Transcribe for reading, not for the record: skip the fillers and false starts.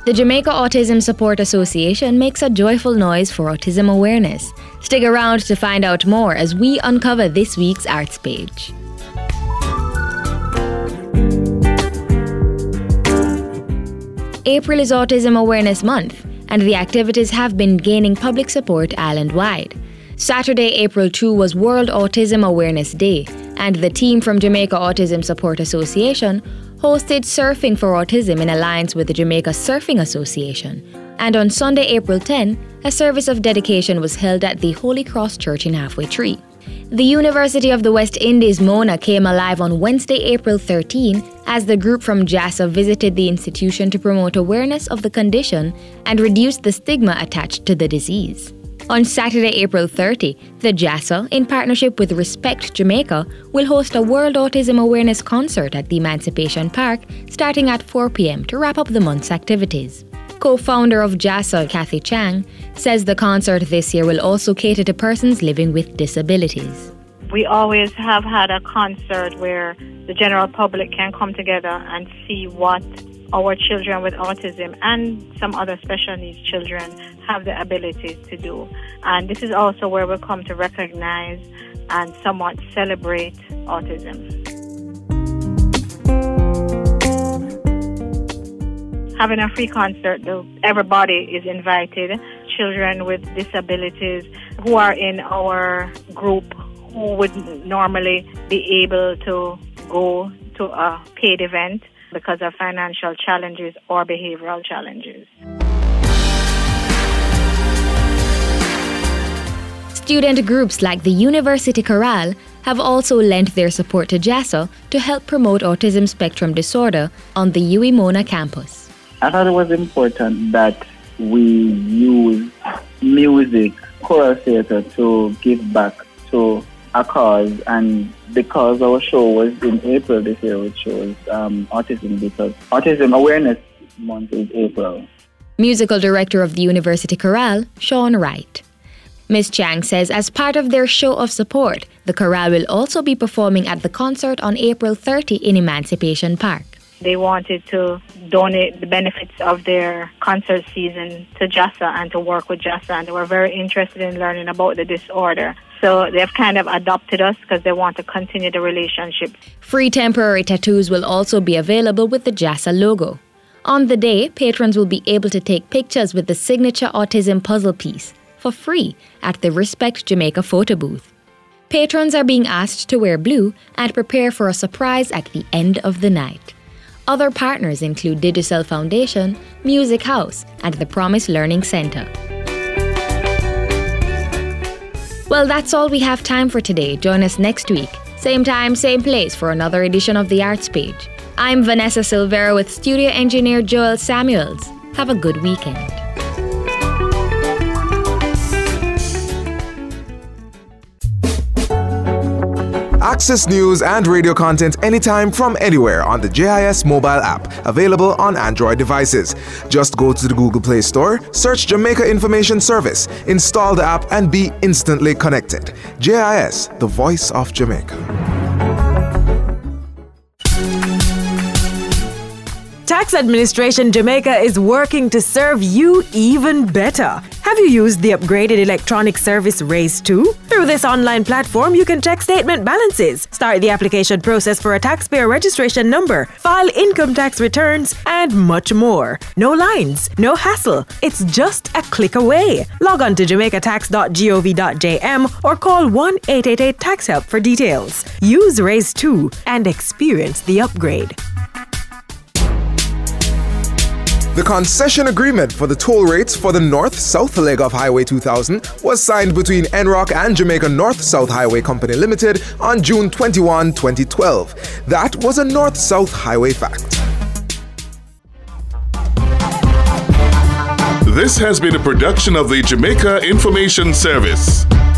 The Jamaica Autism Support Association makes a joyful noise for autism awareness. Stick around to find out more as we uncover this week's arts page. April is Autism Awareness Month, and the activities have been gaining public support island-wide. Saturday, April 2 was World Autism Awareness Day, and the team from Jamaica Autism Support Association hosted Surfing for Autism in alliance with the Jamaica Surfing Association. And on Sunday, April 10, a service of dedication was held at the Holy Cross Church in Halfway Tree. The University of the West Indies Mona came alive on Wednesday, April 13, as the group from JASA visited the institution to promote awareness of the condition and reduce the stigma attached to the disease. On Saturday, April 30, the JASA, in partnership with Respect Jamaica, will host a World Autism Awareness concert at the Emancipation Park starting at 4 p.m. to wrap up the month's activities. Co-founder of JASA, Kathy Chang, says the concert this year will also cater to persons living with disabilities. We always have had a concert where the general public can come together and see what our children with autism and some other special needs children have the abilities to do. And this is also where we come to recognize and somewhat celebrate autism. Having a free concert, everybody is invited. Children with disabilities who are in our group who would normally be able to go to a paid event because of financial challenges or behavioral challenges. Student groups like the University Chorale have also lent their support to JASA to help promote autism spectrum disorder on the UWI Mona campus. I thought it was important that we use music, choral theatre to give back to a cause, and because our show was in April this year, which was autism, because Autism Awareness Month is April. Musical director of the University Chorale, Sean Wright. Ms. Chang says as part of their show of support, the chorale will also be performing at the concert on April 30 in Emancipation Park. They wanted to donate the benefits of their concert season to JASA and to work with JASA, and they were very interested in learning about the disorder. So they've kind of adopted us because they want to continue the relationship. Free temporary tattoos will also be available with the JASA logo. On the day, patrons will be able to take pictures with the signature autism puzzle piece for free at the Respect Jamaica photo booth. Patrons are being asked to wear blue and prepare for a surprise at the end of the night. Other partners include Digicel Foundation, Music House, and the Promise Learning Centre. Well, that's all we have time for today. Join us next week. Same time, same place for another edition of The Arts Page. I'm Vanessa Silvera with studio engineer Joel Samuels. Have a good weekend. Access news and radio content anytime from anywhere on the JIS mobile app, available on Android devices. Just go to the Google Play Store, search Jamaica Information Service, install the app and be instantly connected. JIS, the voice of Jamaica. Tax Administration Jamaica is working to serve you even better. Have you used the upgraded electronic service Raise 2? Through this online platform, you can check statement balances, start the application process for a taxpayer registration number, file income tax returns, and much more. No lines, no hassle. It's just a click away. Log on to jamaicatax.gov.jm or call 1-888-TAX-HELP for details. Use Raise 2 and experience the upgrade. The concession agreement for the toll rates for the north-south leg of Highway 2000 was signed between NROC and Jamaica North-South Highway Company Limited on June 21, 2012. That was a north-south highway fact. This has been a production of the Jamaica Information Service.